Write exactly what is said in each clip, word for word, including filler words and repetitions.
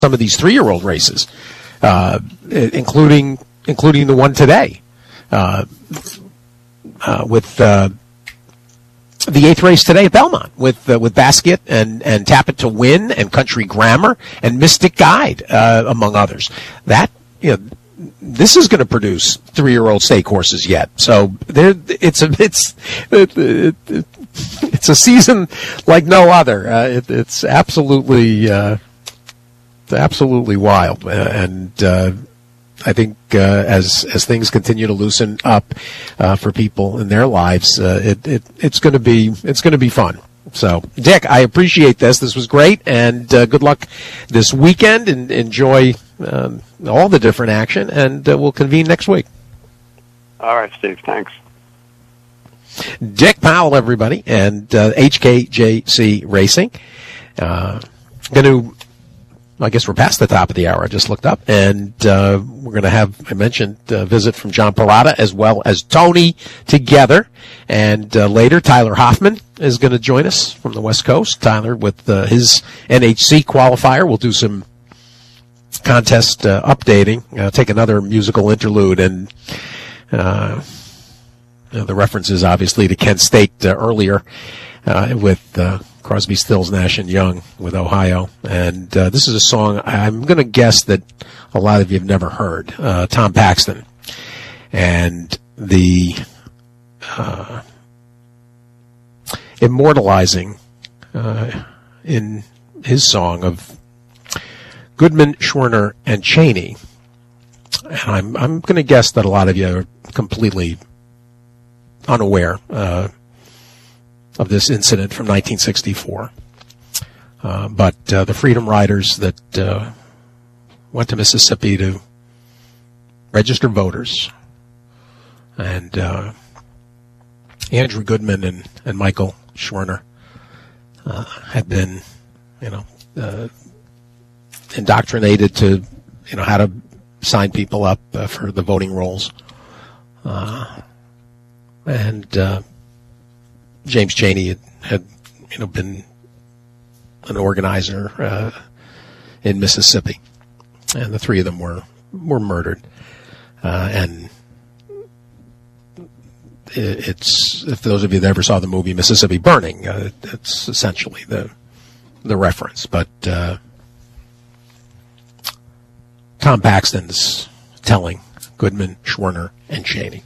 some of these three-year-old races, uh, including including the one today, uh, uh, with uh, the eighth race today at Belmont, with uh, with Basket and and Tap It to Win and Country Grammar and Mystic Guide, uh, among others. That, you know, this is going to produce three-year-old stake horses yet. So there, it's a it's it, it, it, it's a season like no other. Uh, it, it's absolutely. Uh, absolutely wild, and uh, I think uh, as as things continue to loosen up uh, for people in their lives, uh, it, it it's going to be it's going to be fun. So, Dick, I appreciate this. This was great, and uh, good luck this weekend, and enjoy um, all the different action. And uh, we'll convene next week. All right, Steve. Thanks. Dick Powell, everybody, and uh, H K J C Racing. Uh, going to. I guess we're past the top of the hour. I just looked up, and uh, we're going to have, I mentioned, a visit from John Parada as well as Tony together. And uh, later, Tyler Hoffman is going to join us from the West Coast. Tyler with uh, his N H C qualifier. We'll do some contest uh, updating, uh, take another musical interlude, and uh, you know, the references, obviously, to Kent State uh, earlier uh, with uh, Crosby, Stills, Nash and Young with Ohio. And uh, this is a song I'm going to guess that a lot of you have never heard. Uh, Tom Paxton. And the uh, immortalizing uh, in his song of Goodman, Schwerner, and Cheney. And I'm, I'm going to guess that a lot of you are completely unaware uh of this incident from nineteen sixty-four. Uh, but uh, the Freedom Riders that uh, went to Mississippi to register voters, and uh, Andrew Goodman and, and Michael Schwerner uh, had been, you know, uh, indoctrinated to, you know, how to sign people up uh, for the voting rolls. Uh, and uh, James Cheney had, had, you know, been an organizer uh, in Mississippi, and the three of them were were murdered. Uh, and it, it's, if those of you that ever saw the movie Mississippi Burning, uh, it's essentially the the reference. But uh, Tom Paxton's telling Goodman, Schwerner, and Cheney.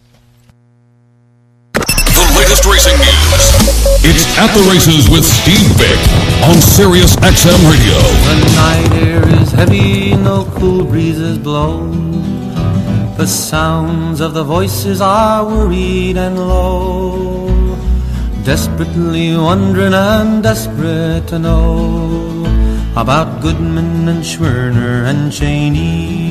Latest racing news. It's At the Races with Steve Vick on Sirius X M Radio. The night air is heavy, no cool breezes blow. The sounds of the voices are worried and low. Desperately wondering and desperate to know about Goodman and Schwerner and Cheney.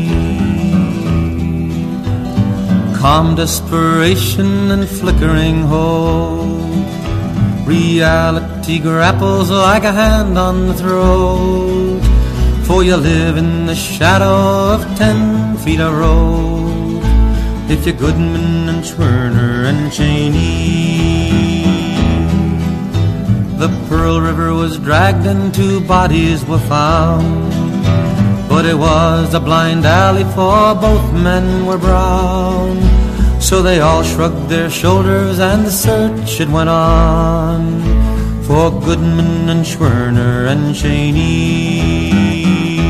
Calm desperation and flickering hope. Reality grapples like a hand on the throat. For you live in the shadow of ten feet of road. If you're Goodman and Schwerner and Cheney. The Pearl River was dragged and two bodies were found. But it was a blind alley, for both men were brown. So they all shrugged their shoulders and the search it went on for Goodman and Schwerner and Cheney.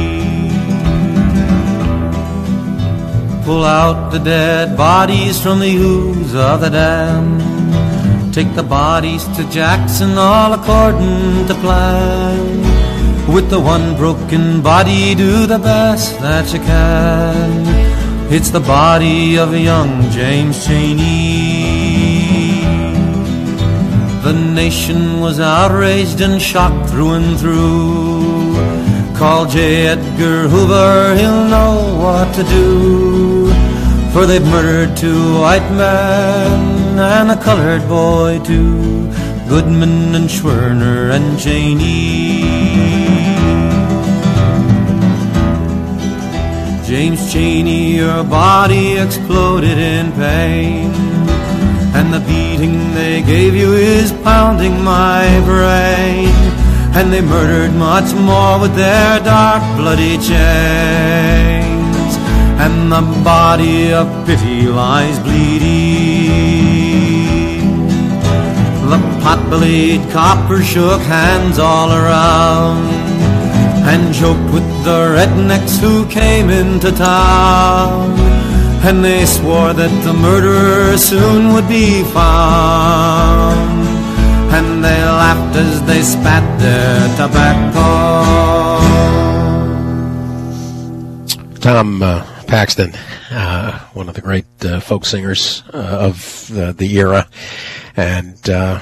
Pull out the dead bodies from the ooze of the dam. Take the bodies to Jackson, all according to plan. With the one broken body, do the best that you can. It's the body of young James Cheney. The nation was outraged and shocked through and through. Call J. Edgar Hoover, he'll know what to do. For they've murdered two white men and a colored boy too. Goodman and Schwerner and Cheney. James Cheney, your body exploded in pain, and the beating they gave you is pounding my brain. and they murdered much more with their dark bloody chains, and the body of pity lies bleeding. The pot-bellied coppers shook hands all around and joked with the rednecks who came into town, and they swore that the murderer soon would be found, and they laughed as they spat their tobacco. Tom uh, Paxton, uh, one of the great uh, folk singers uh, of uh, the era, and uh,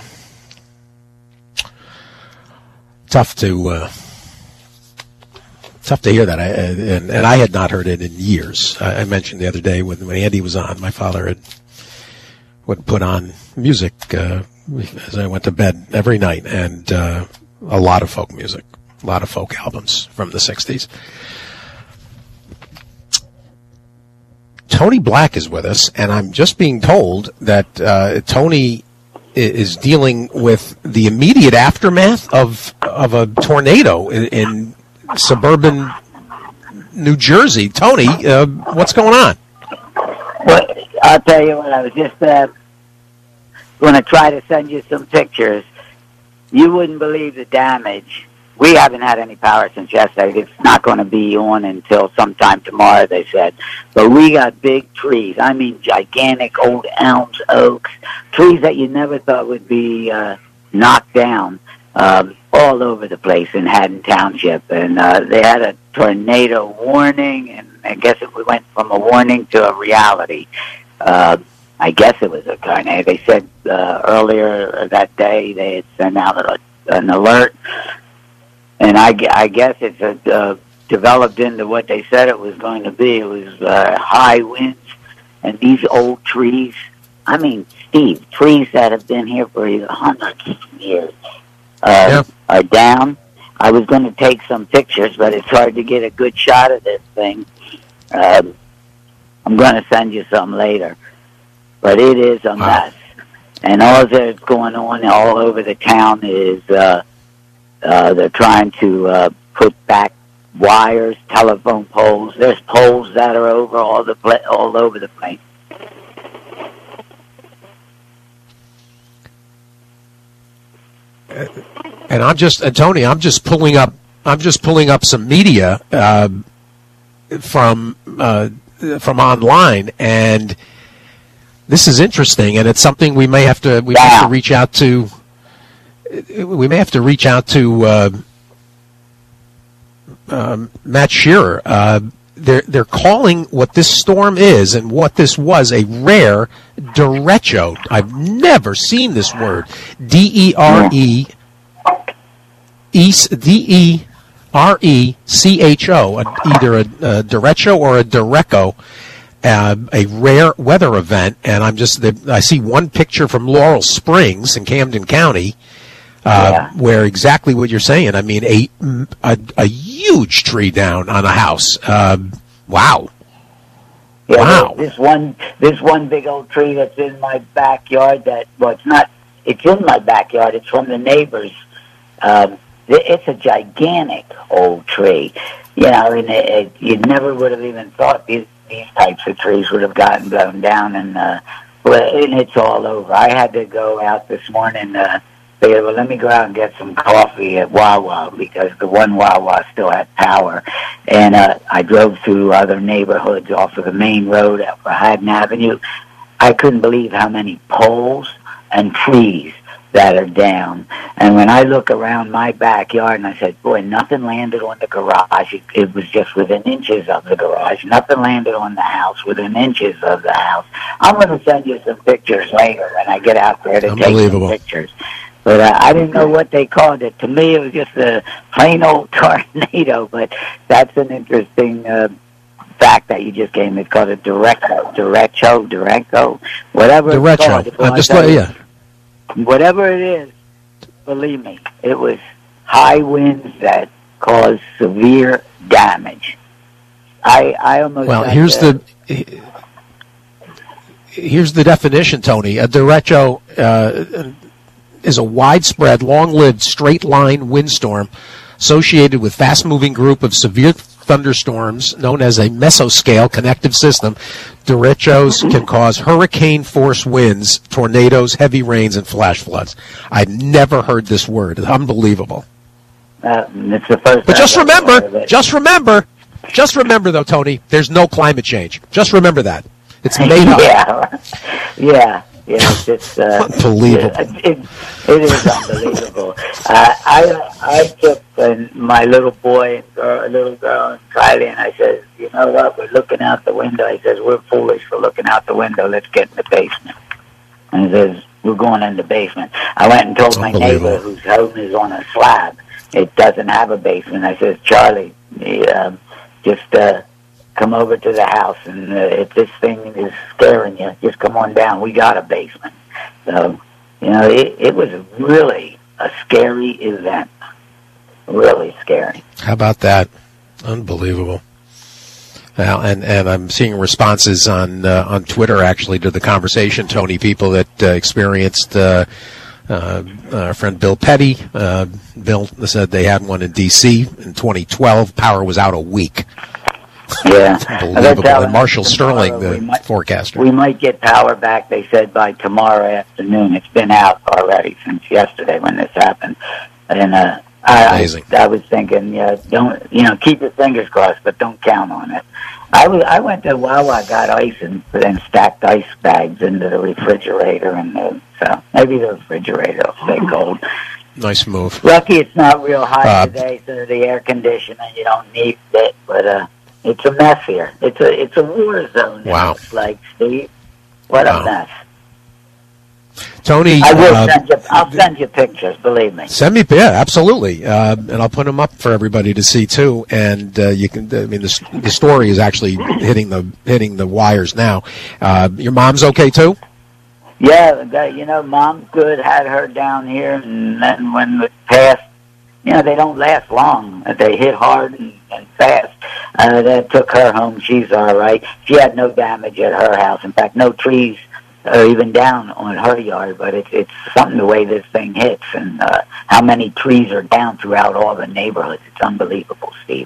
tough to uh, tough to hear that. I, and, and I had not heard it in years. I, I mentioned the other day when, when Andy was on, my father had would put on music uh, as I went to bed every night, and uh, a lot of folk music, a lot of folk albums from the sixties. Tony Black is with us, and I'm just being told that uh, Tony is dealing with the immediate aftermath of of a tornado in, in suburban New Jersey. Tony, uh, what's going on? Well, I'll tell you what, I was just uh, going to try to send you some pictures. You wouldn't believe the damage. We haven't had any power since yesterday. It's not going to be on until sometime tomorrow, they said. But we got big trees. I mean, gigantic old elms, oaks, trees that you never thought would be uh, knocked down um, all over the place in Haddon Township. And uh, they had a tornado warning, and I guess it went from a warning to a reality. Uh, I guess it was a tornado. They said uh, earlier that day they had sent out a, an alert. And I, I guess it's a, uh, developed into what they said it was going to be. It was uh, high winds, and these old trees, I mean, Steve, trees that have been here for hundreds of years uh, yeah. are down. I was going to take some pictures, but it's hard to get a good shot of this thing. Um, I'm going to send you some later. But it is a mess. And all that's going on all over the town is... Uh, Uh, they're trying to uh, put back wires, telephone poles. There's poles that are over all the pla- all over the place. And I'm just, uh, Tony, I'm just pulling up. I'm just pulling up some media uh, from uh, from online, and this is interesting. And it's something we may have to we yeah. have to reach out to. We may have to reach out to uh, um, Matt Shearer. Uh, they're they're calling what this storm is and what this was a rare derecho. I've never seen this word. D E R E D E R E C H O. Either a, a derecho or a derecho. Uh, a rare weather event, and I'm just I see one picture from Laurel Springs in Camden County. Uh, yeah. Where exactly what you're saying. I mean, a a, a huge tree down on a house. Uh, wow. Yeah, wow. This one, this one big old tree that's in my backyard. That well, it's not. It's in my backyard. It's from the neighbors. Um, it's a gigantic old tree. You know, and it, it, you never would have even thought these these types of trees would have gotten blown down, and uh, and it's all over. I had to go out this morning. Uh, Figured, well, let me go out and get some coffee at Wawa because the one Wawa still had power. And uh, I drove through other neighborhoods off of the main road out for Haddon Avenue. I couldn't believe how many poles and trees that are down. And when I look around my backyard, and I said, boy, nothing landed on the garage. It, it was just within inches of the garage. Nothing landed on the house within inches of the house. I'm going to send you some pictures later when I get out there to take some pictures. But uh, I didn't know what they called it. To me, it was just a plain old tornado. But that's an interesting uh, fact that you just gave me. It's called a derecho, derecho, derecho, whatever derecho. it's called. It's I'm just letting you. Whatever it is, believe me, it was high winds that caused severe damage. I I almost well. Here's to, the here's the definition, Tony. A derecho. Uh, is a widespread, long-lived, straight-line windstorm associated with fast-moving group of severe thunderstorms known as a mesoscale connective system. Derechos can cause hurricane-force winds, tornadoes, heavy rains, and flash floods. I've never heard this word. It's unbelievable. Uh, it's the first. But just I've ever heard of remember, it. just remember, just remember, though, Tony, there's no climate change. Just remember that. It's made up. Yeah, yeah, yeah. It's just uh, Unbelievable. It, it, it is unbelievable. Uh, I I took uh, my little boy and girl, little girl, and Kylie, and I said, you know what? We're looking out the window. I says, we're foolish for looking out the window. Let's get in the basement. And he says, we're going in the basement. I went and told my neighbor whose home is on a slab. It doesn't have a basement. I says, Charlie, uh, just uh, come over to the house, and uh, if this thing is scaring you, just come on down. We got a basement. So, you know, it, it was really a scary event. Really scary. How about that? Unbelievable. Well, and, and I'm seeing responses on uh, on Twitter, actually, to the conversation, Tony, people that uh, experienced uh, uh, our friend Bill Petty. Uh, Bill said they had one in D C in twenty twelve. Power was out a week. Yeah. Unbelievable. And Marshall Sterling, the might, forecaster. We might get power back, they said, by tomorrow afternoon. It's been out already since yesterday when this happened. And uh, I, Amazing. I, I was thinking, yeah, don't, you know, keep your fingers crossed, but don't count on it. I, was, I went to Wawa, got ice, and then stacked ice bags into the refrigerator. And uh, so maybe the refrigerator will stay cold. Nice move. Lucky it's not real high Uh, today, so the air conditioner, you don't need it, but uh, it's a mess here. It's a it's a war zone. Wow. It looks like, Steve. What Wow. a mess. Tony, I will uh, send you. I'll send you pictures. Believe me. Send me, yeah, absolutely, uh, and I'll put them up for everybody to see too. And uh, you can, I mean, the, the story is actually hitting the hitting the wires now. Uh, your mom's okay too? Yeah, that, you know, Mom's good. Had her down here, and then when it passed, you know, they don't last long. They hit hard and, and fast. Uh, that took her home. She's all right. She had no damage at her house. In fact, no trees or even down on her yard. But it's it's something the way this thing hits and uh, how many trees are down throughout all the neighborhoods. It's unbelievable, Steve.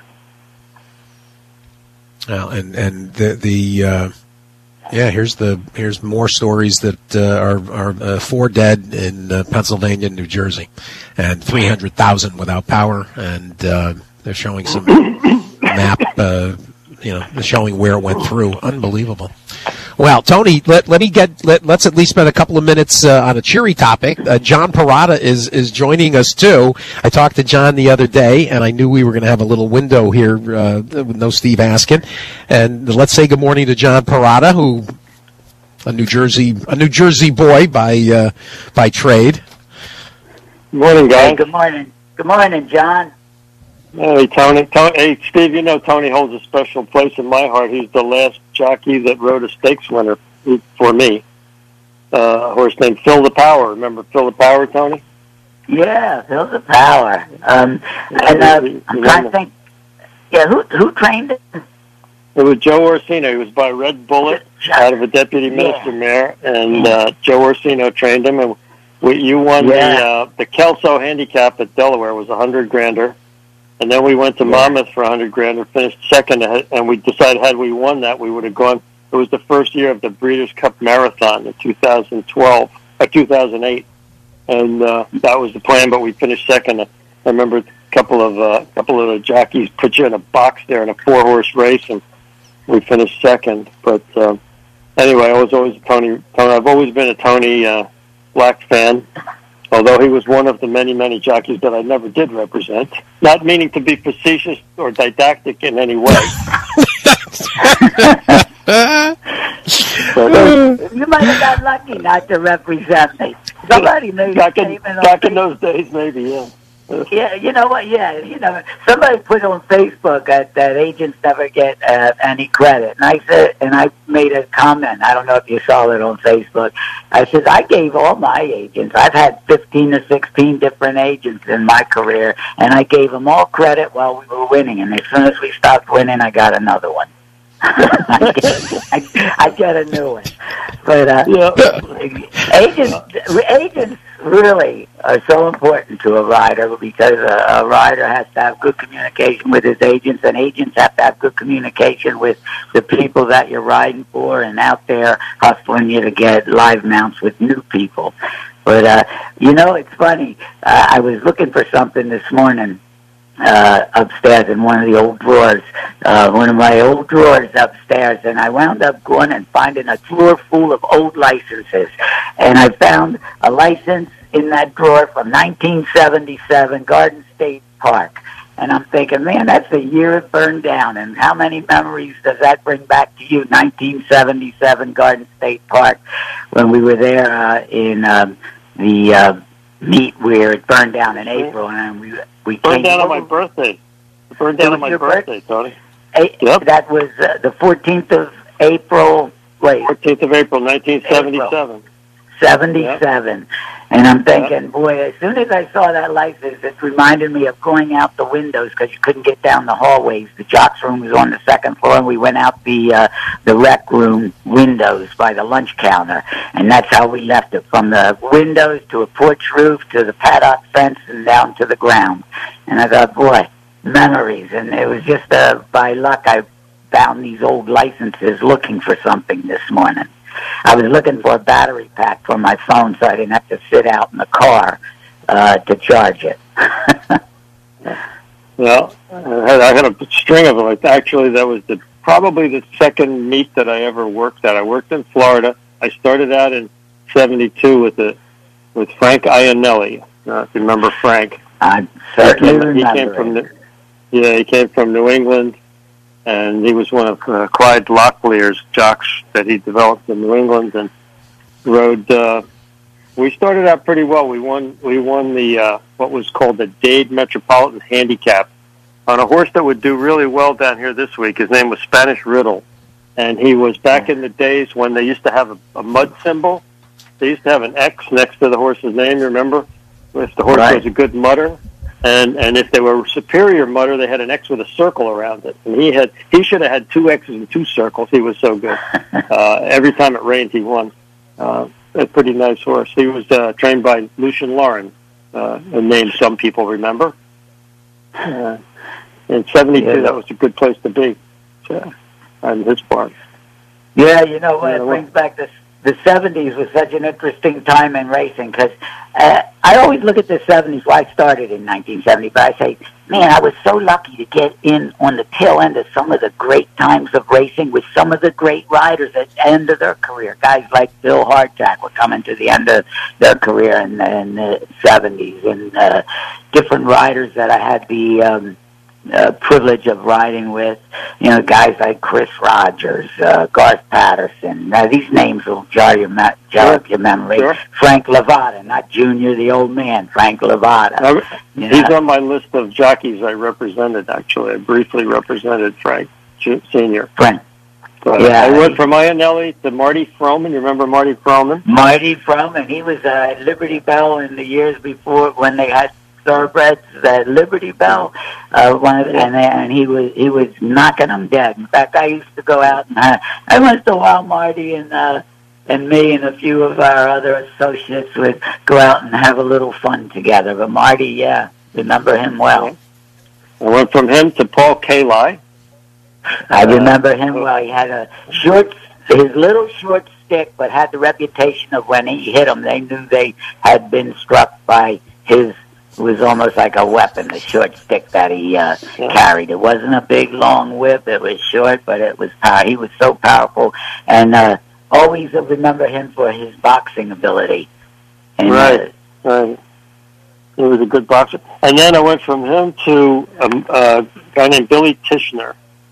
Well, and and the the uh, yeah, here's the here's more stories that uh, are are uh, four dead in uh, Pennsylvania and New Jersey, and three hundred thousand without power, and uh, they're showing some map, uh, you know, showing where it went through. Unbelievable. Well, Tony, let let me get let, let's at least spend a couple of minutes uh, on a cheery topic. Uh, John Parada is is joining us too. I talked to John the other day, and I knew we were going to have a little window here uh, with no Steve Askin. And let's say good morning to John Parada, who a New Jersey a New Jersey boy by uh, by trade. Good morning, guys. Hey, good morning. Good morning, John. Hey, Tony. Tony. Hey, Steve, you know Tony holds a special place in my heart. He's the last jockey that rode a stakes winner for me. Uh, a horse named Phil the Power. Remember Phil the Power, Tony? Yeah, Phil the Power. Um, and uh, I'm trying to think. Yeah, who who trained it? It was Joe Orsino. He was by Red Bullet out of a deputy minister Yeah. mare, and uh, Joe Orsino trained him. And we, you won Yeah. the uh, the Kelso handicap at Delaware. Was a hundred grander. And then we went to Yeah. Monmouth for a hundred grand and finished second. And we decided had we won that, we would have gone. It was the first year of the Breeders' Cup Marathon in two thousand twelve, or two thousand eight, and uh, that was the plan. But we finished second. I remember a couple of uh, couple of the jockeys put you in a box there in a four horse race, and we finished second. But uh, anyway, I was always a Tony. Tony I've always been a Tony uh, Black fan. Although he was one of the many, many jockeys that I never did represent. Not meaning to be facetious or didactic in any way. but, uh, You might have got lucky not to represent me. Somebody made back a in, statement back on in those days, maybe, yeah. Yeah, you know what? Yeah, you know, somebody put on Facebook that, that agents never get uh, any credit, and I said, and I made a comment. I don't know if you saw it on Facebook. I said I gave all my agents. I've had fifteen or sixteen different agents in my career, and I gave them all credit while we were winning. And as soon as we stopped winning, I got another one. I, get, I, I get a new one. But uh, Yeah. agents, agents really are so important to a rider because a, a rider has to have good communication with his agents, and agents have to have good communication with the people that you're riding for and out there hustling you to get live mounts with new people. But, uh, you know, it's funny. Uh, I was looking for something this morning uh, upstairs in one of the old drawers, uh, one of my old drawers upstairs, and I wound up going and finding a drawer full of old licenses. And I found a license in that drawer from nineteen seventy-seven, Garden State Park. And I'm thinking, man, that's the year it burned down. And how many memories does that bring back to you? nineteen seventy-seven, Garden State Park, when we were there uh, in um, the uh, meet where it burned down in April. And we we Burned came down on over. my birthday. It burned down It on my was your birthday, Tony. A- Yep. That was uh, the fourteenth of April, wait, fourteenth of April, nineteen seventy-seven. seventy-seven. And I'm thinking, boy, as soon as I saw that license, it reminded me of going out the windows because you couldn't get down the hallways. The jocks room was on the second floor, and we went out the uh, the rec room windows by the lunch counter. And that's how we left it, from the windows to a porch roof to the paddock fence and down to the ground. And I thought, boy, memories. And it was just uh, by luck I found these old licenses looking for something this morning. I was looking for a battery pack for my phone so I didn't have to sit out in the car uh, to charge it. Well, I had, I had a string of them. Like, actually, that was the probably the second meet that I ever worked at. I worked in Florida. I started out in seventy-two with the with Frank Iannelli. Uh, if you remember Frank. I certainly he remember came from it. the, yeah, he came from New England. And he was one of uh, Clyde Locklear's jocks that he developed in New England, and rode. Uh, we started out pretty well. We won. We won the uh, what was called the Dade Metropolitan Handicap on a horse that would do really well down here this week. His name was Spanish Riddle, and he was back in the days when they used to have a, a mud symbol. They used to have an X next to the horse's name. You remember, if the horse Right. was a good mutter. And and if they were a superior mutter, they had an X with a circle around it. And he had he should have had two X's and two circles. He was so good. Uh, every time it rained, he won. Uh, a pretty nice horse. He was uh, trained by Lucian Lauren, uh, a name some people remember. Uh, in seventy-two, Yeah. that was a good place to be uh, on his part. Yeah, you know what? Yeah, It well- brings back this. The seventies was such an interesting time in racing because uh, I always look at the seventies. Well, I started in nineteen seventy, but I say, man, I was so lucky to get in on the tail end of some of the great times of racing with some of the great riders at the end of their career. Guys like Bill Hartjack were coming to the end of their career in, in the seventies, and uh, different riders that I had the um, uh, privilege of riding with. You know, guys like Chris Rogers, uh, Garth Patterson. Now, these names will jar your, me- jar up your memory. Sure. Frank Levada, not Junior, the old man. Frank Levada. I, You he's know? on my list of jockeys I represented, actually. I briefly represented Frank Ju- Senior. Frank. But Yeah, I went he- from Iannelli to Marty Froman. You remember Marty Froman? Marty Froman. He was uh, at Liberty Bell in the years before when they had thoroughbreds at Liberty Bell. Uh, one of, and, and he was he was knocking them dead. In fact, I used to go out and uh, I once in a while Marty and uh, and me and a few of our other associates would go out and have a little fun together. But Marty, yeah, remember him well. I went from him to Paul Kalei. I remember him well. He had a short, his little short stick, but had the reputation of when he hit them, they knew they had been struck by his. It was almost like a weapon, the short stick that he uh, Yeah. carried. It wasn't a big, long whip. It was short, but it was power. He was so powerful, and uh, always remember him for his boxing ability. And, Right. Uh, Right. He was a good boxer. And then I went from him to um, a guy named Billy Tishner.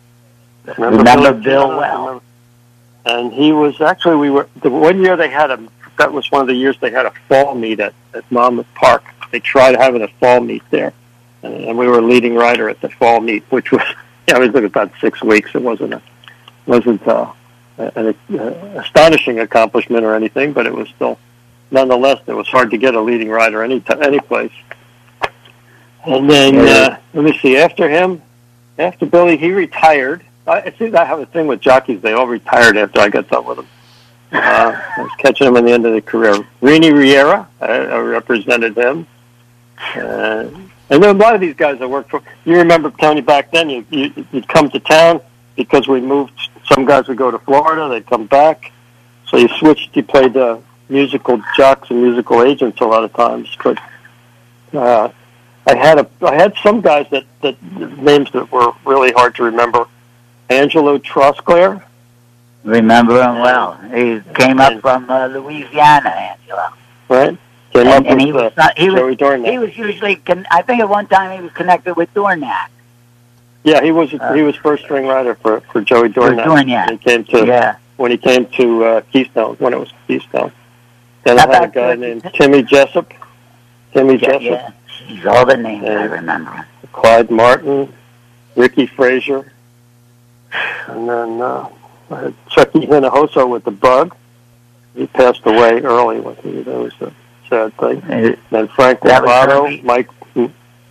remember Billy Bill Tishner? well. And he was actually, we were, the one year they had a, that was one of the years they had a fall meet at, at Monmouth Park. They tried having a fall meet there. And, and we were a leading rider at the fall meet, which was, yeah, it was about six weeks. It wasn't a, wasn't uh, an uh, astonishing accomplishment or anything, but it was still, nonetheless, it was hard to get a leading rider any t- any place. And then, Yeah. uh, let me see, after him, after Billy, he retired. I see. I have a thing with jockeys. They all retired after I got done with them. Uh, I was catching them in the end of their career. Rini Riera, I, I represented him. Uh, and there were a lot of these guys I worked for. You remember, Tony, back then, you, you, you'd come to town because we moved. Some guys would go to Florida. They'd come back. So you switched. You played uh, musical jocks and musical agents a lot of times. But uh, I had a, I had some guys that, that names that were really hard to remember. Angelo Trosclair. Remember him well. He came up from uh, Louisiana, Angelo. Right. Came and, up and with, he was uh, not, he Joey was Dornack. he was usually con- I think at one time he was connected with Dornack. Yeah, he was Uh, he was first string rider for, for Joey Dornack. Dornack. When he came to Yeah. when he came to uh, Keystone when it was Keystone. Then How I had a about guy Turkey? named Timmy Jessup. Timmy Yeah, Jessup. yeah. He's all the names Yeah. I remember. Clyde Martin, Ricky Frazier, and then uh, I had Chucky Hinojosa with the bug. He passed away early with me. That was a sad thing. Uh, Then Frank That was Lovato, Herbie. Mike. Do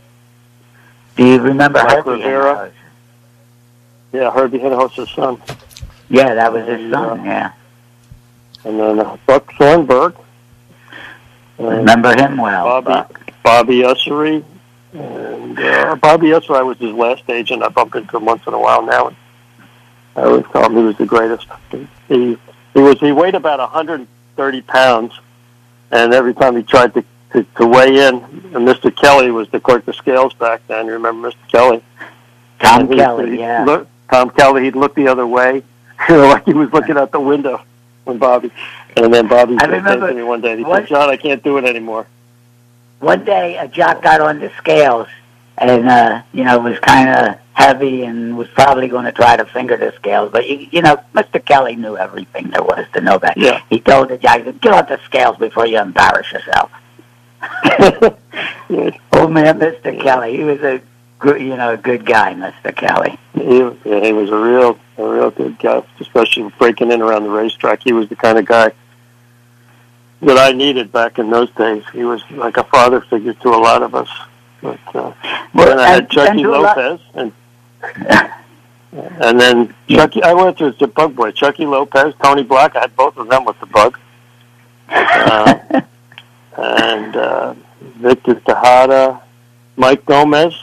you remember Mike Herbie Rivera. Hinojosa? Yeah, Herbie Hinojosa's son. Yeah, that was his son. Yeah, And then uh, Buck Thornburg. And remember him well. Bobby Buck. Bobby Ussery. And uh, Bobby Ussery was his last agent. I bump into him once in a while now. And I always call him he was the greatest. He he was he weighed about one hundred thirty pounds, and every time he tried to, to, to weigh in, and Mister Kelly was the clerk of scales back then. You remember Mister Kelly? Tom And he- Kelly, he'd yeah. Look, Tom Kelly, he'd look the other way, you know, like he was looking out the window when Bobby. And then Bobby I said remember to me one day, he what- said, "John, I can't do it anymore." One day, a jock got on the scales, and uh, you know was kind of heavy, and was probably going to try to finger the scales. But you, you know, Mister Kelly knew everything there was to know that. Yeah. He told the jock, "Get off the scales before you embarrass yourself." Oh man, Mister Kelly, he was a good, you know, good guy, Mister Kelly. He, yeah, he was a real, a real good guy, especially breaking in around the racetrack. He was the kind of guy that I needed back in those days. He was like a father figure to a lot of us. But uh, Well, then I had and- Chucky and to a lot- Lopez, and and then Chucky. I went to the Bug Boy. Chucky Lopez, Tony Black. I had both of them with the Bug, uh, and uh, Victor Tejada, Mike Gomez.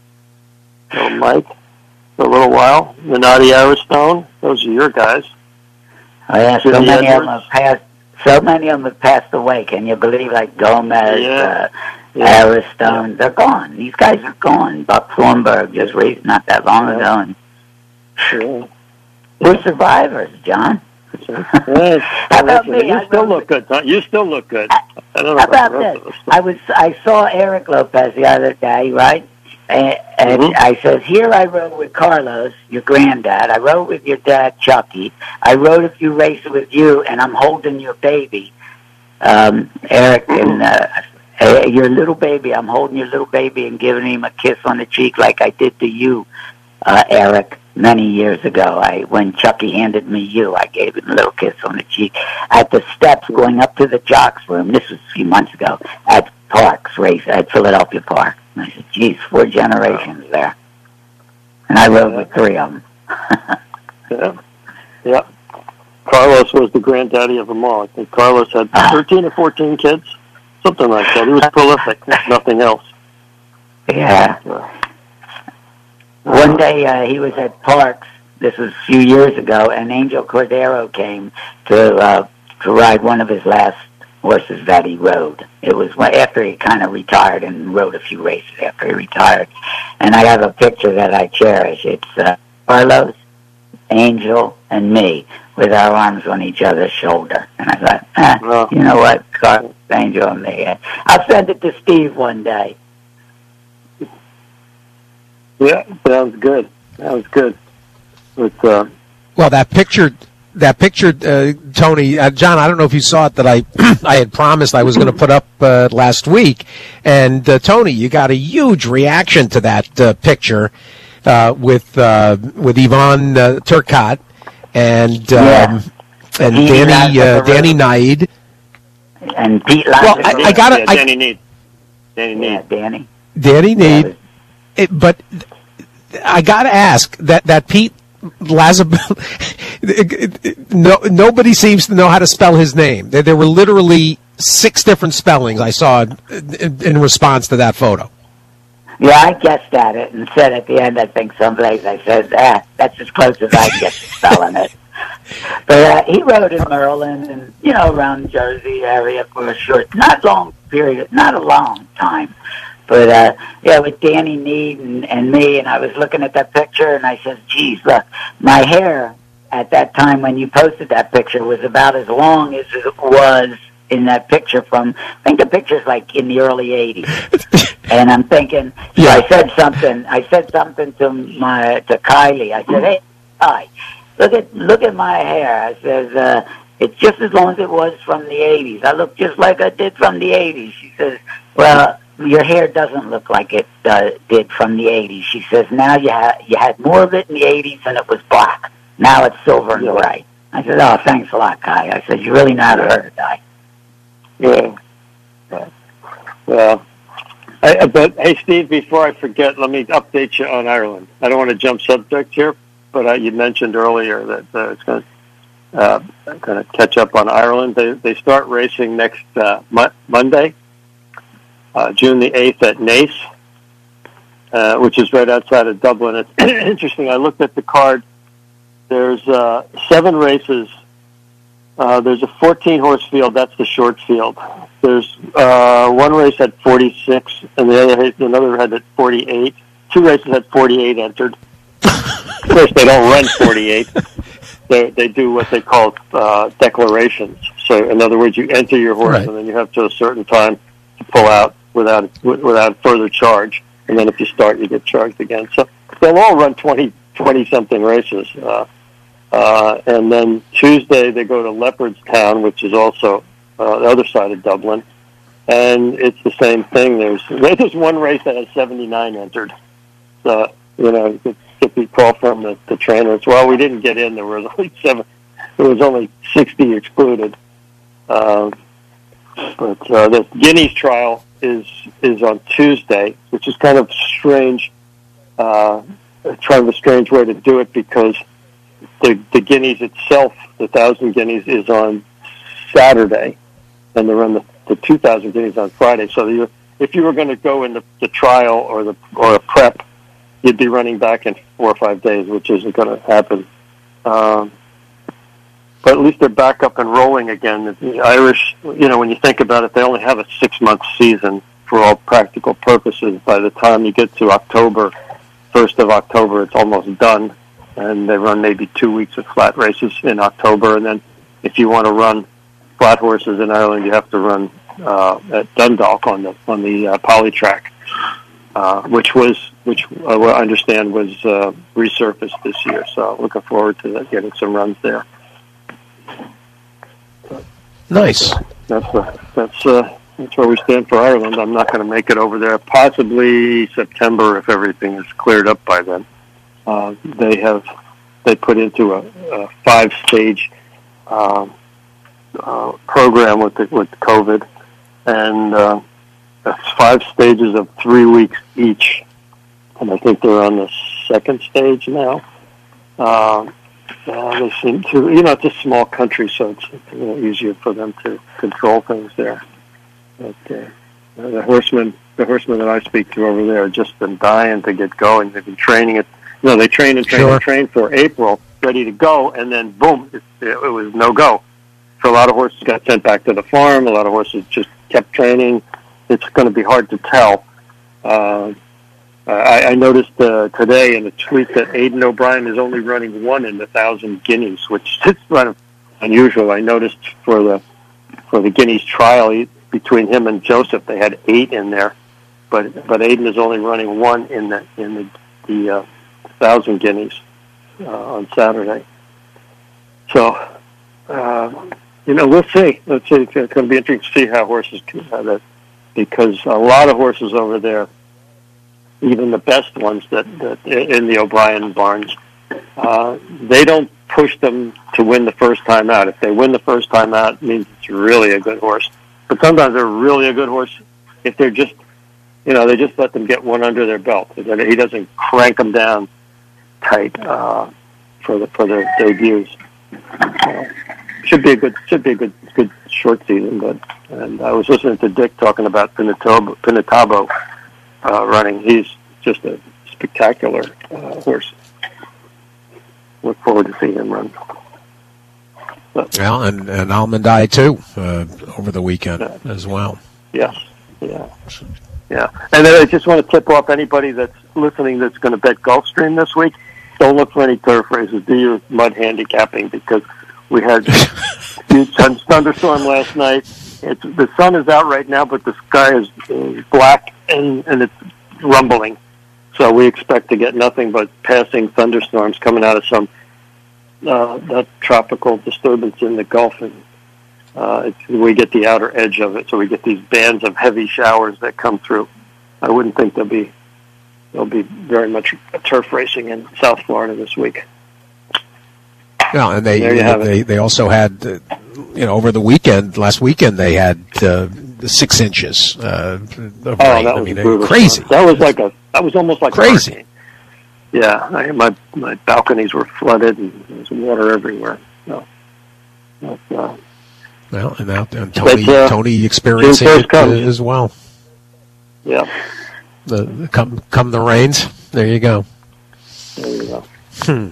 So Mike for a little while. Minardi Aristone. Those are your guys. Oh, yeah, so Jimmy many of Edwards. them have passed. So many of them have passed away. Can you believe? Like Gomez, Yeah. uh, Yeah. Aristone, they're gone. These guys are gone. Buck Thornburg just raised not that long Yeah. ago. And Sure. we're survivors, John. Yes. How about Listen, me? You I still wrote- look good. Huh? You still look good. I- I don't know How about about the rest this? of us. I was I saw Eric Lopez the other day, right? And, and Mhm. I says, here I rode with Carlos, your granddad. I rode with your dad, Chucky. I rode a few races with you, and I'm holding your baby, um, Eric, and uh, uh, your little baby. I'm holding your little baby and giving him a kiss on the cheek like I did to you, uh, Eric, many years ago. I when Chucky handed me you, I gave him a little kiss on the cheek at the steps going up to the jocks room. This was a few months ago at Parks race at Philadelphia Park. And I said, geez, four generations there. And I rode with three of them. Yeah. Yeah. Carlos was the granddaddy of them all. I think Carlos had thirteen or fourteen kids, something like that. He was prolific, if nothing else. Yeah. Uh, One day uh, he was at Parks, this was a few years ago, and Angel Cordero came to uh, to ride one of his last horses that he rode. It was when- after he kind of retired and rode a few races after he retired. And I have a picture that I cherish. It's uh, Carlos, Angel, and me with our arms on each other's shoulder. And I thought, eh, Wow. you know what, Carlos, Angel, and me. I'll send it to Steve one day. yeah, sounds good. Sounds good. But, uh, Well, that picture, that picture, uh, Tony, uh, John, I don't know if you saw it that I, I had promised I was going to put up uh, last week, and uh, Tony, you got a huge reaction to that uh, picture uh, with uh, with Yvonne uh, Turcotte and um, Yeah. and He Danny uh, has a- Danny Naid. And Pete Well, Lazarus. I gotta- yeah, I- Danny Need. Danny Need. Yeah, Danny. Danny Yeah, Naid. It, but I got to ask that that Pete Lazab. no, nobody seems to know how to spell his name. There, there were literally six different spellings I saw in, in response to that photo. Yeah, I guessed at it and said at the end, I think someplace, I said, ah, that's as close as I get to spelling it. But uh, he rode in Maryland and, you know, around Jersey area for a short, not long period, not a long time. But, uh, yeah, with Danny Need and, and me, and I was looking at that picture, and I said, geez, look, my hair at that time when you posted that picture was about as long as it was in that picture from, I think the picture's like in the early eighties. And I'm thinking, so yeah. I said something, I said something to my, to Kylie. I said, hey, hi, look at, look at my hair. I says, uh, it's just as long as it was from the eighties. I look just like I did from the eighties. She says, well, your hair doesn't look like it uh, did from the eighties. She says, now you, ha- you had more of it in the eighties and it was black. Now it's silver and gray. I said, oh, thanks a lot, Kai. I said, you really know how to hurt a guy. Yeah. Yeah. Well, I, but, hey, Steve, before I forget, let me update you on Ireland. I don't want to jump subject here, but uh, you mentioned earlier that uh, it's going to uh, going to catch up on Ireland. They they start racing next uh, mo- Monday, uh, June the eighth at Naas, uh, which is right outside of Dublin. It's interesting. I looked at the card. There's uh, seven races. Uh, there's a fourteen-horse field. That's the short field. There's uh, one race had forty-six, and the other another had at forty-eight. Two races had forty-eight entered. Of course, they don't run forty-eight. They they do what they call uh, declarations. So, in other words, you enter your horse, right, and then you have to a certain time to pull out without without further charge. And then if you start, you get charged again. So they'll all run twenty, twenty-something races. Uh, Uh, and then Tuesday they go to Leopardstown, which is also uh, the other side of Dublin, and it's the same thing. There's there's one race that has seventy-nine entered. So you know, get the call from the, the trainer. It's, well, we didn't get in. There was only seven. There was only sixty excluded. Uh, but uh, the Guineas trial is is on Tuesday, which is kind of strange. Uh, kind of a strange way to do it because The, the Guineas itself, the thousand Guineas, is on Saturday, and they run the, the two thousand Guineas on Friday. So you, if you were going to go in the, the trial or the or a prep, you'd be running back in four or five days, which isn't going to happen. Um, but at least they're back up and rolling again. The Irish, you know, when you think about it, they only have a six-month season for all practical purposes. By the time you get to October, first of October, it's almost done. And they run maybe two weeks of flat races in October. And then if you want to run flat horses in Ireland, you have to run uh, at Dundalk on the on the uh, polytrack, uh, which was which uh, I understand was uh, resurfaced this year. So looking forward to that, getting some runs there. Nice. That's uh, that's uh, that's where we stand for Ireland. I'm not going to make it over there. Possibly September if everything is cleared up by then. Uh, they have they put into a, a five-stage uh, uh, program with the, with COVID, and uh, that's five stages of three weeks each. And I think they're on the second stage now. Uh, uh, they seem to, you know, it's a small country, so it's, it's you know, easier for them to control things there. But uh, the horsemen, the horsemen that I speak to over there, have just been dying to get going. They've been training it. You know, they train and train sure. and train for April, ready to go, and then boom, it, it was no go. So a lot of horses got sent back to the farm. A lot of horses just kept training. It's going to be hard to tell. Uh, I, I noticed uh, today in a tweet that Aidan O'Brien is only running one in the thousand Guineas, which is kind of unusual. I noticed for the for the Guineas trial he, between him and Joseph, they had eight in there, but but Aidan is only running one in the in the the uh, thousand Guineas uh, on Saturday. So, uh, you know, we'll see. Let's see. It's going to be interesting to see how horses uh, that because a lot of horses over there, even the best ones that, that in the O'Brien barns, uh, they don't push them to win the first time out. If they win the first time out, it means it's really a good horse. But sometimes they're really a good horse if they're just, you know, they just let them get one under their belt. He doesn't crank them down tight uh, for the for their debuts. Uh, should be a good should be a good good short season. But and I was listening to Dick talking about Pinatabo, Pinatabo uh, running. He's just a spectacular uh, horse. Look forward to seeing him run. But, well, and and Almondai too uh, over the weekend yeah. as well. Yes, yeah, yeah. And then I just want to tip off anybody that's listening that's going to bet Gulfstream this week. Don't look for any turf races. Do your mud handicapping because we had huge thunderstorm last night. It's, the sun is out right now, but the sky is uh, black and, and it's rumbling. So we expect to get nothing but passing thunderstorms coming out of some uh, that tropical disturbance in the Gulf. And uh, it's, we get the outer edge of it, so we get these bands of heavy showers that come through. I wouldn't think there'll be there'll be very much turf racing in South Florida this week. Yeah, and they There you have they, it. they also had, uh, you know, over the weekend, last weekend, they had uh, six inches uh, of Oh, rain. that I was mean, brutal. crazy. That was like a that was almost like Crazy. A hurricane. Yeah, I, my my balconies were flooded and there was water everywhere. So, but, uh, Well, and, now, and Tony, But, uh, Tony experiencing June first it uh, comes. as well. yeah, The, the come come the rains. There you go. there you go. Hmm.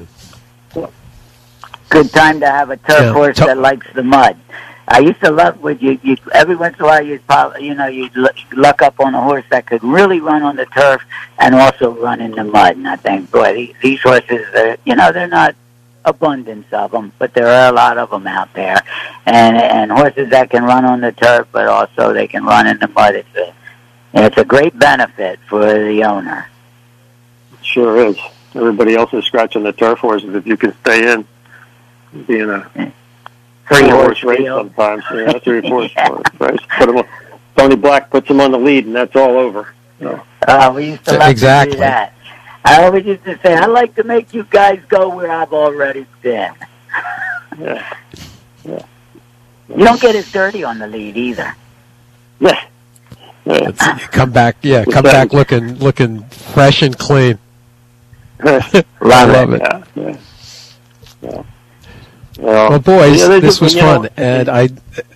Good time to have a turf Yeah. horse To- that likes the mud. I used to love when you, you every once in a while you'd probably, you know, you'd look, luck up on a horse that could really run on the turf and also run in the mud. And I think, boy, these, these horses, are, you know, they're not abundance of them, but there are a lot of them out there. And and horses that can run on the turf, but also they can run in the mud. It's a it's a great benefit for the owner. Sure is. Everybody else is scratching the turf horses if you can stay in. Being a three horse race field. sometimes, yeah, three horse Yeah. race. Put 'em on, Tony Black puts them on the lead, and that's all over. So, Uh, we used to love Exactly. to do that. I always used to say, I like to make you guys go where I've already been. yeah, yeah, You don't get as dirty on the lead either. yeah. yeah. It's, come back, yeah, come that? back looking looking fresh and clean. Love Love it. Yeah, yeah. yeah. Well, Well, boys, yeah, they this just- was you know, fun, and I.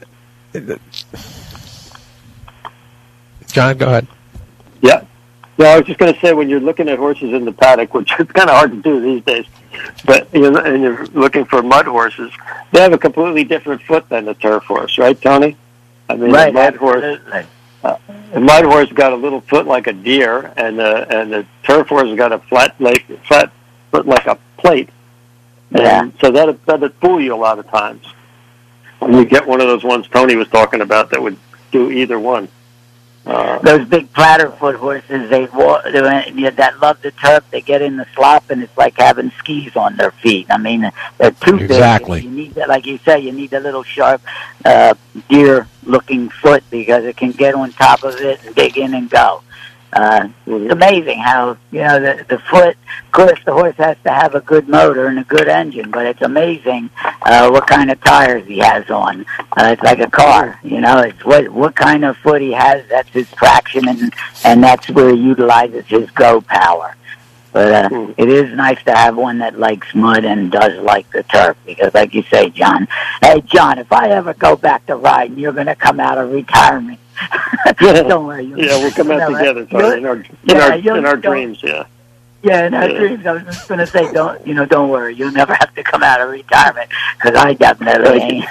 John, go ahead. Yeah. No, I was just going to say, when you're looking at horses in the paddock, which is kind of hard to do these days, but you know, and you're looking for mud horses, they have a completely different foot than the turf horse, right, Tony? I mean, Right, the mud horse, absolutely. uh, the mud horse got a little foot like a deer, and the and the turf horse has got a flat like flat foot like a plate. Yeah. And so that that'd fool you a lot of times when you get one of those ones Tony was talking about that would do either one. Uh, Those big platterfoot horses, they walk, they, that love the turf, they get in the slop, and it's like having skis on their feet. I mean, they're too big. Exactly. You need that, like you say, you need a little sharp, uh, deer-looking foot because it can get on top of it and dig in and go. Uh, it's amazing how, you know, the, the foot, of course, the horse has to have a good motor and a good engine, but it's amazing uh, what kind of tires he has on. Uh, it's like a car, you know, it's what what kind of foot he has, that's his traction, and, and that's where he utilizes his go power. But uh, Hmm. it is nice to have one that likes mud and does like the turf, because like you say, John, hey, John, if I ever go back to riding, you're going to come out of retirement. Don't worry. You'll, yeah, we'll come out you know, together, Tony, in our in yeah, our, you'll- in our don't- dreams. Yeah. Yeah, in our Yeah. dreams, I was just going to say, don't you know, don't worry, you'll never have to come out of retirement, because I definitely Thank you.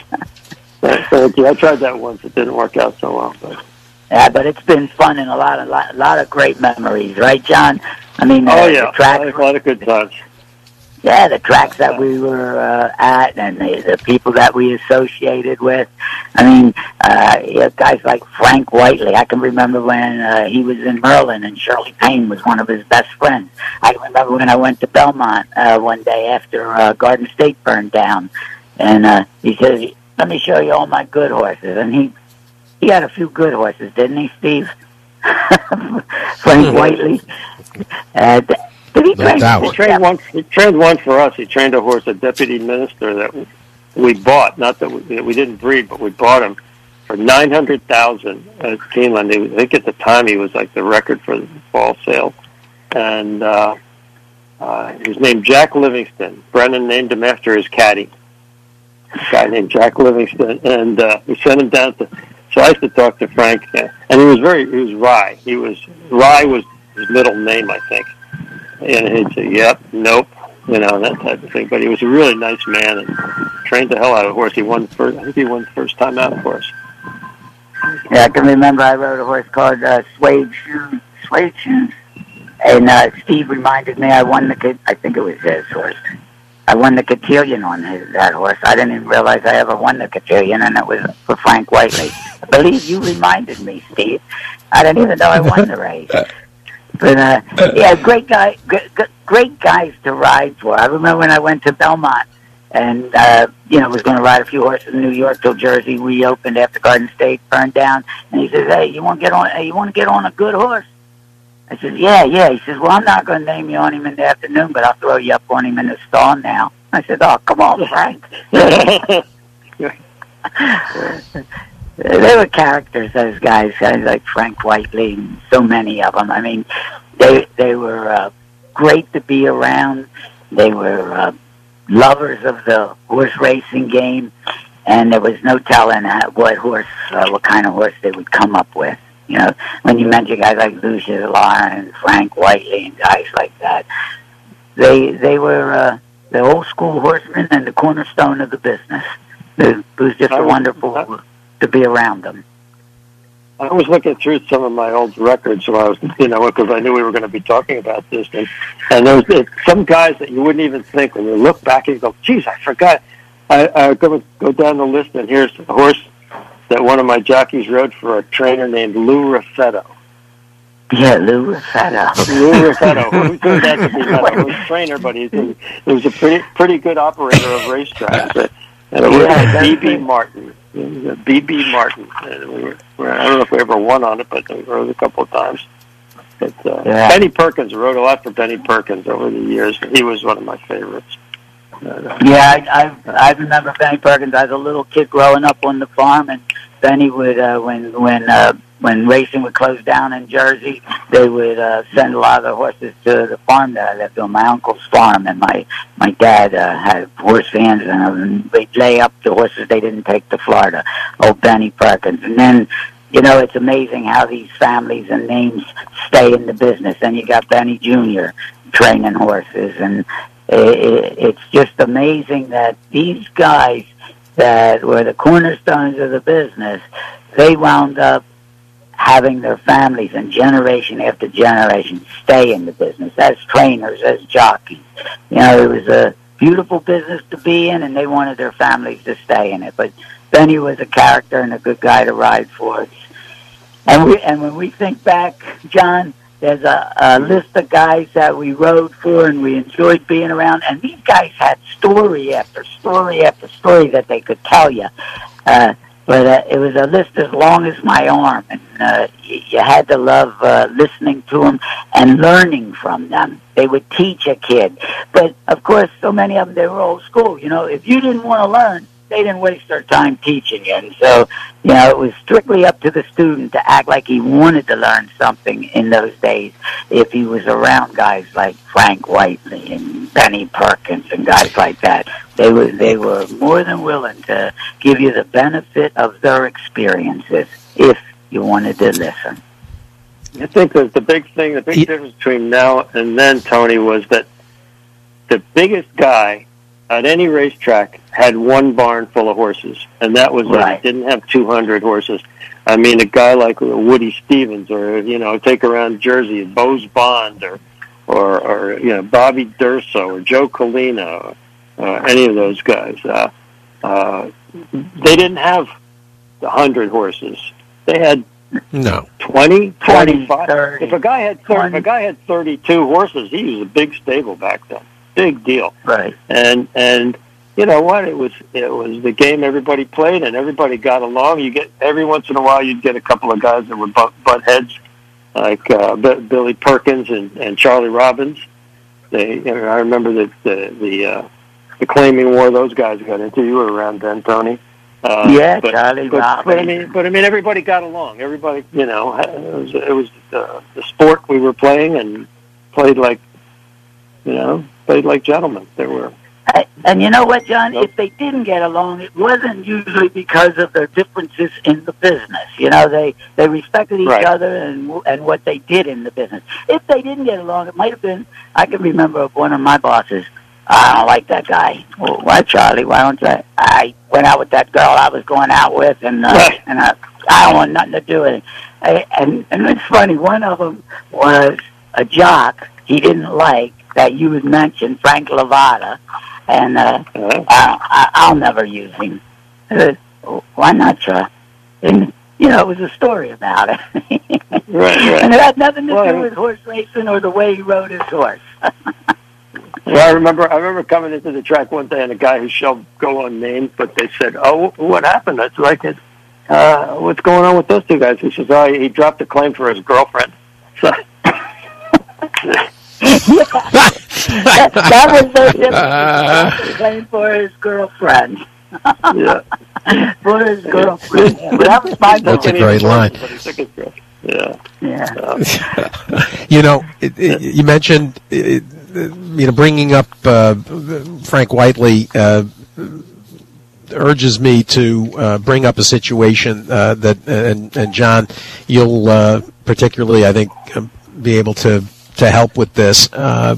ain't. Thank you. I tried that once. It didn't work out so well. But Yeah, but it's been fun and a lot of lot, lot of great memories, right, John? I mean, oh uh, yeah, the tracks, a lot of good times. yeah, the tracks that we were uh, at, and the, the people that we associated with. I mean, uh, you know, guys like Frank Whiteley. I can remember when uh, he was in Merlin, and Shirley Payne was one of his best friends. I can remember when I went to Belmont uh, one day after uh, Garden State burned down, and uh, he says, "Let me show you all my good horses." And he he had a few good horses, didn't he, Steve? Frank Whiteley. Uh, did he No train? doubt. He trained one. He trained one for us. He trained a horse, a deputy minister that we bought. Not that we, that we didn't breed, but we bought him for nine hundred thousand at Keeneland. He was, I think at the time he was like the record for the fall sale, and uh, Uh, he was named Jack Livingston. Brennan named him after his caddy, a guy named Jack Livingston, and uh, we sent him down to. So I used to talk to Frank, uh, and he was very. He was Rye. He was Rye was his middle name, I think. And he'd say, "Yep, nope," you know, that type of thing. But he was a really nice man and trained the hell out of the horse. He won the first. I think he won the first time out for us. Yeah, I can remember I rode a horse called uh, Suede Shoes. Suede Shoes. And uh, Steve reminded me I won the, I think it was his horse. I won the cotillion on his, that horse. I didn't even realize I ever won the cotillion, and it was for Frank Whiteley. I believe you reminded me, Steve. I didn't even know I won the race. But, uh, yeah, great guy, g- g- great guys to ride for. I remember when I went to Belmont and, uh, you know, was going to ride a few horses in New York till Jersey reopened after Garden State burned down. And he says, hey, you want to get on, hey, you want to get on a good horse? I said, yeah, yeah. He says, well, I'm not going to name you on him in the afternoon, but I'll throw you up on him in the stall now. I said, oh, come on, Frank. They were characters, those guys, guys like Frank Whiteley and so many of them. I mean, they they were uh, great to be around. They were uh, lovers of the horse racing game, and there was no telling uh, what horse, uh, what kind of horse they would come up with. You know, when you mention guys like Lucius Lara and Frank Whiteley and guys like that, they they were uh, the old school horsemen and the cornerstone of the business. It was just a wonderful to be around them. I was looking through some of my old records, so I was, you know, because I knew we were going to be talking about this, and and there was some guys that you wouldn't even think when you look back and you go, "Geez, I forgot." I, I go go down the list, and here's a horse that one of my jockeys rode for a trainer named Lou Raffetto. Yeah, Lou Raffetto. Lou Raffetto. Who turned out to be not a horse trainer, but he, he was a pretty pretty good operator of racetracks. And it was yeah, B B Martin. B B Martin. And we were, I don't know if we ever won on it, but we rode a couple of times. But uh, yeah. Benny Perkins, I rode a lot for Benny Perkins over the years. He was one of my favorites. Uh, yeah, I, I I remember Benny Perkins. I was a little kid growing up on the farm, and Benny would uh, when when uh, when racing would close down in Jersey, they would uh, send a lot of the horses to the farm that I lived on, my uncle's farm, and my my dad uh, had horse fans, and they'd lay up the horses they didn't take to Florida. Oh, Benny Perkins, and then. You know, it's amazing how these families and names stay in the business. And you got Benny Junior training horses, and it, it's just amazing that these guys that were the cornerstones of the business, they wound up having their families and generation after generation stay in the business as trainers, as jockeys. You know, it was a beautiful business to be in, and they wanted their families to stay in it. But Benny was a character and a good guy to ride for. And we and when we think back, John, there's a, a list of guys that we rode for and we enjoyed being around. And these guys had story after story after story that they could tell you. Uh, but uh, it was a list as long as my arm. And uh, you, you had to love uh, listening to them and learning from them. They would teach a kid. But, of course, so many of them, they were old school. You know, if you didn't want to learn, they didn't waste their time teaching you. And so, you know, it was strictly up to the student to act like he wanted to learn something in those days if he was around guys like Frank Whiteley and Benny Perkins and guys like that. They were, they were more than willing to give you the benefit of their experiences if you wanted to listen. I think that the big thing, the big yeah. difference between now and then, Tony, was that the biggest guy at any racetrack had one barn full of horses, and that was right. It. It didn't have two hundred horses. I mean, a guy like Woody Stevens, or, you know, take around Jersey, Bose Bond, or, or, or you know, Bobby Durso, or Joe Colina, uh, any of those guys. Uh, uh, they didn't have a hundred horses. They had no twenty, twenty-five. thirty. If a guy had thirty, if a guy had thirty-two horses, he was a big stable back then. Big deal, right? And and you know what? It was it was the game everybody played, and everybody got along. You get every once in a while, you'd get a couple of guys that would butt, butt heads, like uh, B- Billy Perkins and, and Charlie Robbins. They, you know, I remember that the the uh, the claiming war those guys got into. You were around then, Tony. Uh, yeah, but, Charlie but, Robbins. But I mean, but I mean, everybody got along. Everybody, you know, it was it was uh, the sport we were playing, and played like. you know, played like gentlemen. They were. I, and you know what, John? Nope. If they didn't get along, it wasn't usually because of their differences in the business. You know, they they respected each Right. other and and what they did in the business. If they didn't get along, it might have been. I can remember of one of my bosses. I don't like that guy. Well, why, Charlie? Why don't you? I went out with that girl I was going out with, and uh, Right. and I, I don't want nothing to do with it. I, and and it's funny. One of them was a jock he didn't like that you had mentioned, Frank Lavada. And uh, Uh-huh. I, I, I'll never use him. I said, why not, Charlie? And, you know, it was a story about it. Right, right. And it had nothing to Well, do with horse racing or the way he rode his horse. Well, I remember, I remember coming into the track one day, and a guy who shall go unnamed, but they said, "Oh, what happened?" That's like it. Uh, what's going on with those two guys? He says, "Oh, he dropped a claim for his girlfriend." So. Yeah. that, that was their difference. Claim for his girlfriend. Yeah. For his girlfriend. Yeah, but that was my That's a girlfriend. great line. But he took his girl. Yeah. Yeah. Um, You know, it, it, you mentioned, it, you know, bringing up uh, Frank Whiteley uh, urges me to uh, bring up a situation uh, that, and, and John, you'll uh, particularly, I think, uh, be able to, to help with this. Uh,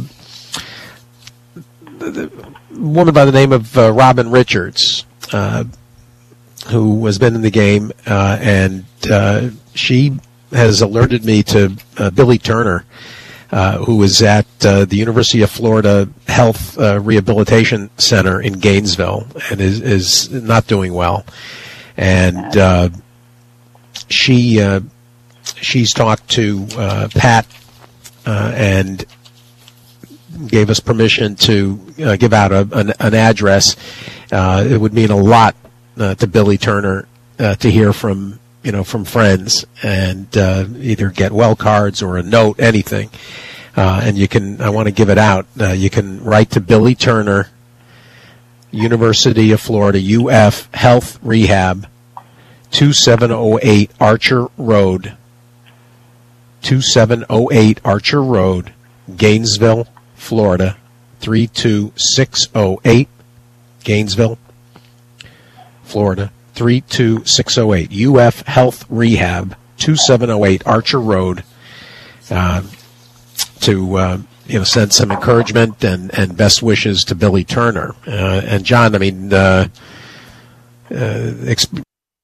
the woman by the name of uh, Robin Richards, uh, who has been in the game, uh, and uh, she has alerted me to uh, Billy Turner, uh, who is at uh, the University of Florida Health uh, Rehabilitation Center in Gainesville and is, is not doing well. And uh, she uh, she's talked to uh, Pat uh, and gave us permission to uh, give out a, an, an address. Uh, it would mean a lot uh, to Billy Turner uh, to hear from you know from friends and uh, either get well cards or a note, anything. Uh, and you can. I want to give it out. Uh, you can write to Billy Turner, University of Florida, U F Health Rehab, two seven zero eight Archer Road, two seven zero eight Archer Road, Gainesville, Florida, three two six zero eight, Gainesville, Florida, three two six zero eight. U F Health Rehab, two seven zero eight Archer Road, uh, to uh, you know send some encouragement and, and best wishes to Billy Turner. Uh, and John, I mean, uh, uh, exp-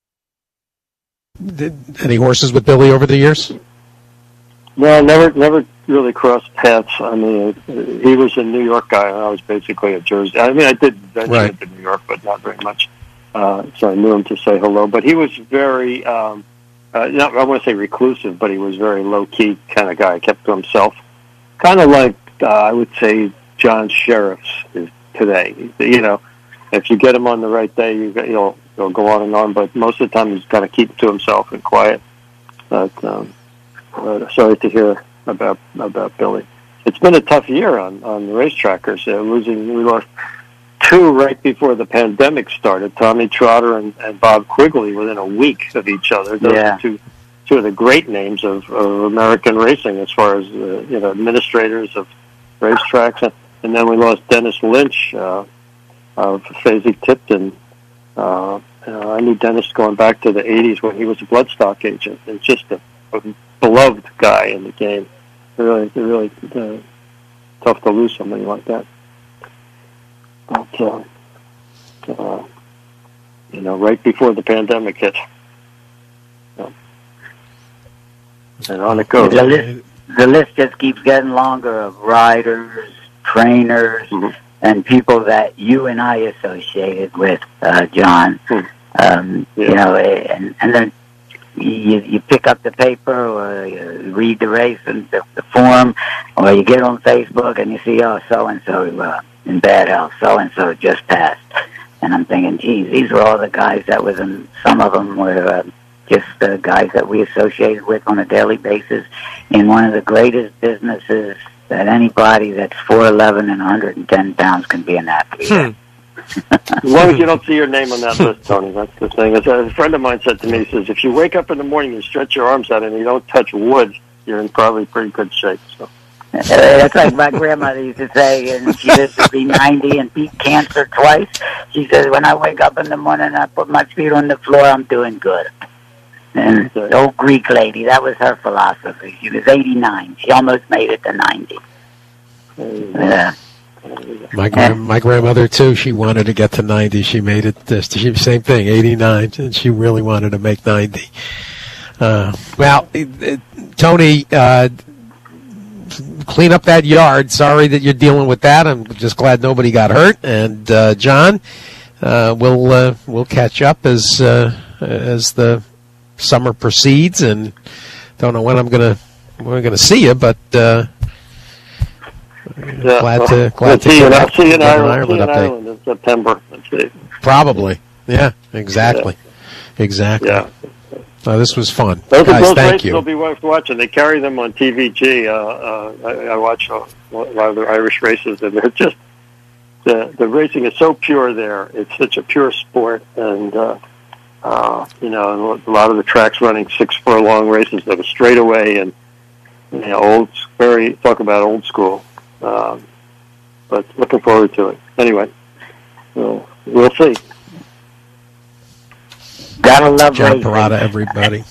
did any horses with Billy over the years? No, never, never really crossed paths. I mean, he was a New York guy, and I was basically a Jersey. I mean, I did venture Right. into New York, but not very much. Uh, so I knew him to say hello. But he was very, um, uh, not, I want to say reclusive, but he was very low-key kind of guy. Kept to himself. Kind of like, uh, I would say, John Sheriff's is today. You know, if you get him on the right day, you got, he'll, he'll go on and on. But most of the time, he's got to keep to himself and quiet. But um, uh, sorry to hear about about Billy. It's been a tough year on on the racetrackers. Uh, losing, we lost two right before the pandemic started. Tommy Trotter and, and Bob Quigley within a week of each other. Those Yeah. are two two of the great names of, of American racing as far as uh, you know administrators of racetracks. And then we lost Dennis Lynch uh, of Fasig-Tipton. Uh, you know, I knew Dennis going back to the eighties when he was a bloodstock agent. It's just a, a beloved guy in the game. They're really, they're really uh, tough to lose somebody like that. But, uh, uh, you know, right before the pandemic hit. So, and on it goes. The list, the list just keeps getting longer of riders, trainers, Mhm. and people that you and I associated with, uh, John. Hmm. Um, Yeah. You know, and, and then you, you pick up the paper or you read the race and the, the forum, or you get on Facebook and you see, oh, so-and-so uh, in bad health, so-and-so just passed. And I'm thinking, geez, these were all the guys that was in, some of them were uh, just uh, guys that we associated with on a daily basis in one of the greatest businesses that anybody that's four eleven and one hundred ten pounds can be an athlete. Hmm. As long as you don't see your name on that list, Tony, that's the thing. As a friend of mine said to me, he says, if you wake up in the morning and stretch your arms out and you don't touch wood, you're in probably pretty good shape. So That's like my grandmother used to say, and she lived to be ninety and beat cancer twice. She says, when I wake up in the morning and I put my feet on the floor, I'm doing good. And the old Greek lady, that was her philosophy. She was eighty-nine. She almost made it to ninety. Yeah. My grand, my grandmother too. She wanted to get to ninety. She made it. This she same thing, eighty-nine, and she really wanted to make ninety. Uh, well, it, it, Tony, uh, clean up that yard. Sorry that you're dealing with that. I'm just glad nobody got hurt. And uh, John, uh, we'll uh, we'll catch up as uh, as the summer proceeds, and don't know when I'm gonna when I'm gonna see you, but. Uh, Yeah, glad well, to glad we'll to see you, get see you in Ireland, Ireland, see you in update. Ireland in September. Let's see. Probably, yeah, exactly, yeah. exactly. Yeah. Oh, this was fun, Those, guys. those Thank races you. will be worth watching. They carry them on T V G. Uh, uh, I, I watch a lot of the Irish races, and they're just the the racing is so pure there. It's such a pure sport, and uh, uh, you know, a lot of the tracks running six furlong races that are straightaway and you know, old, very talk about old school. Um, but looking forward to it. Anyway, so we'll see. Gotta love John racing. Parada, everybody.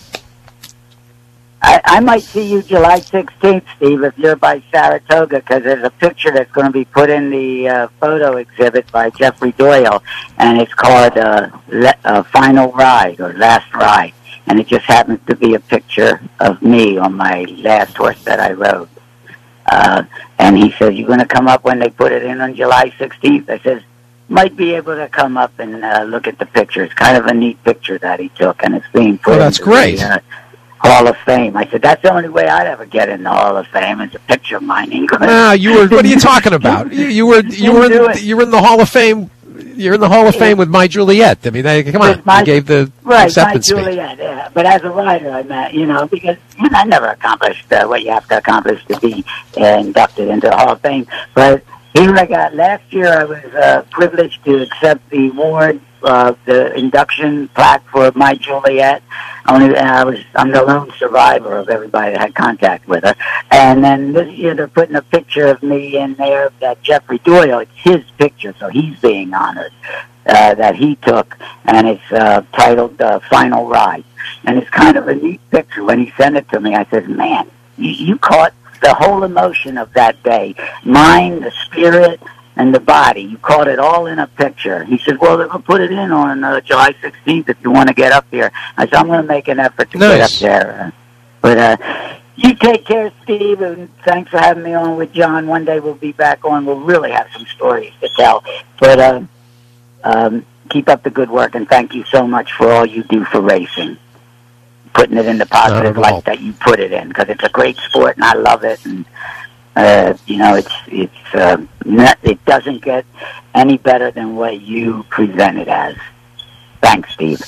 I, I might see you July sixteenth, Steve, if you're by Saratoga, because there's a picture that's going to be put in the uh, photo exhibit by Jeffrey Doyle, and it's called uh, Le- uh, Final Ride, or Last Ride. And it just happens to be a picture of me on my last horse that I rode. Uh, and he says, you're going to come up when they put it in on July sixteenth? I says, might be able to come up and uh, look at the picture. It's kind of a neat picture that he took, and it's being put Oh, that's into great. the uh, Hall of Fame. I said, that's the only way I'd ever get in the Hall of Fame is a picture of mine. No, you were. What are you talking about? You, you were. You were. In, you were in the Hall of Fame. You're in the Hall of Fame with My Juliet. I mean, they, come on. My, you gave the right, acceptance My speech. Juliet, yeah. But as a writer, I meant, you know, because you know, I never accomplished uh, what you have to accomplish to be uh, inducted into the Hall of Fame. But here I got, last year I was uh, privileged to accept the award, uh, the induction plaque for My Juliet. Only, and I was, I'm the lone survivor of everybody that had contact with her. And then this year they're putting a picture of me in there that Jeffrey Doyle, it's his picture, so he's being honored, uh, that he took, and it's uh, titled uh, Final Ride. And it's kind of a neat picture. When he sent it to me, I said, man, you, you caught the whole emotion of that day. Mind, the spirit, and the body. You caught it all in a picture. He said, well, they're going to put it in on uh, July sixteenth if you want to get up here. I said, I'm going to make an effort to Nice. get up there. But uh, you take care, Steve, and thanks for having me on with John. One day we'll be back on. We'll really have some stories to tell. But uh, um, keep up the good work, and thank you so much for all you do for racing. Putting it in the positive Not at all. light that you put it in, because it's a great sport, and I love it. And uh, you know, it's it's uh, not, it doesn't get any better than what you present it as. Thanks, Steve.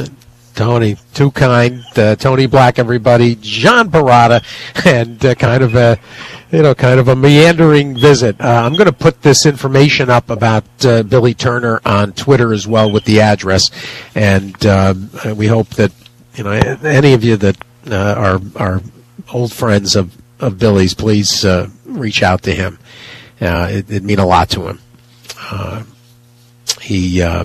Tony, too kind. Uh, Tony Black, everybody. John Parada, and uh, kind of a, you know, kind of a meandering visit. Uh, I'm going to put this information up about uh, Billy Turner on Twitter as well with the address, and uh, we hope that you know any of you that uh, are are old friends of of Billy's, please uh, reach out to him. Uh, it, it'd mean a lot to him. Uh, he. Uh,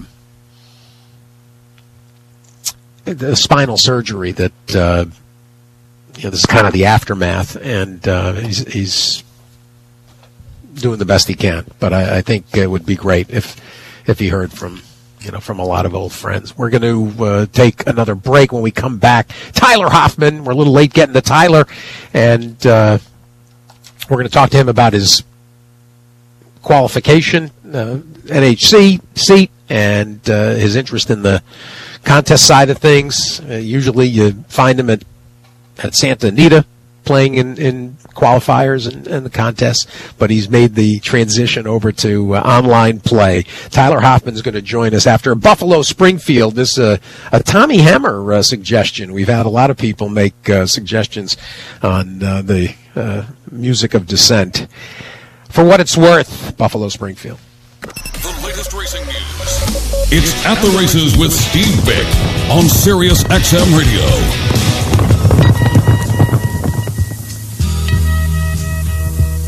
The spinal surgery that uh, you know, this is kind of the aftermath, and uh, he's, he's doing the best he can. But I, I think it would be great if if he heard from you know from a lot of old friends. We're going to uh, take another break. When we come back, Tyler Hoffman. We're a little late getting to Tyler, and uh, we're going to talk to him about his qualification, uh, N H C seat, and uh, his interest in the contest side of things. Uh, usually you find him at, at Santa Anita playing in, in qualifiers and, and the contests, but he's made the transition over to uh, online play. Tyler Hoffman's going to join us after Buffalo Springfield. This is uh, a Tommy Hammer uh, suggestion. We've had a lot of people make uh, suggestions on uh, the uh, music of dissent. For what it's worth, Buffalo Springfield. The latest racing news. It's At the Races with Steve Bick on Sirius X M Radio.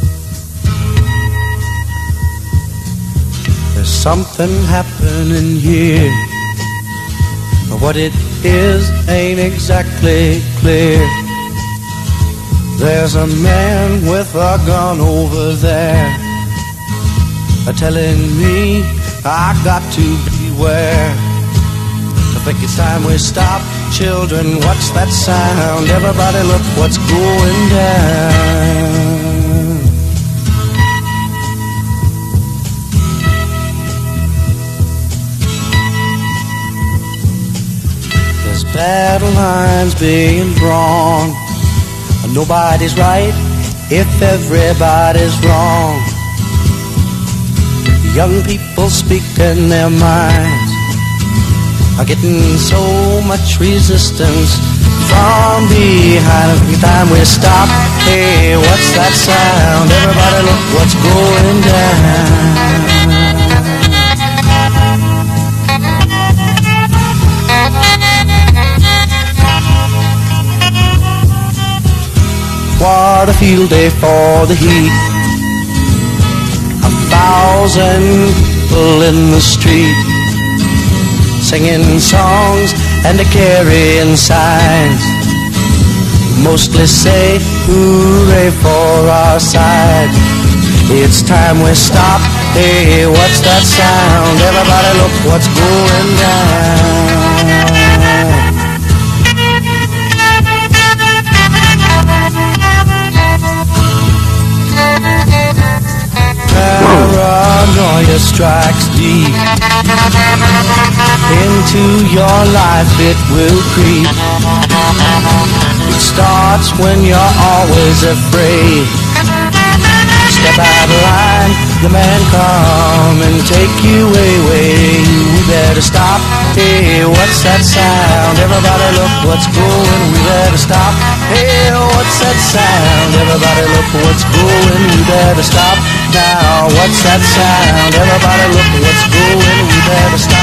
something happening here. But what it is ain't exactly clear. There's a man with a gun over there, telling me I got to beware. I think it's time we stop. Children, what's that sound? Everybody look what's going down. There's battle lines being drawn. Nobody's right if everybody's wrong. Young people speaking their minds are getting so much resistance from behind. Every time we stop, hey, what's that sound? Everybody look what's going down. What a field day for the heat. A thousand people in the street, singing songs and carrying signs, mostly say hooray for our side. It's time we stop. Hey, what's that sound? Everybody look what's going down. Paranoia strikes deep into your life, it will creep. It starts when you're always afraid. Step out of line, the man come and take you away. We better stop. Hey, what's that sound? Everybody look what's going. We better stop. Hey, what's that sound? Everybody look what's going. We better stop now. What's that sound? Everybody look what's going. We better stop.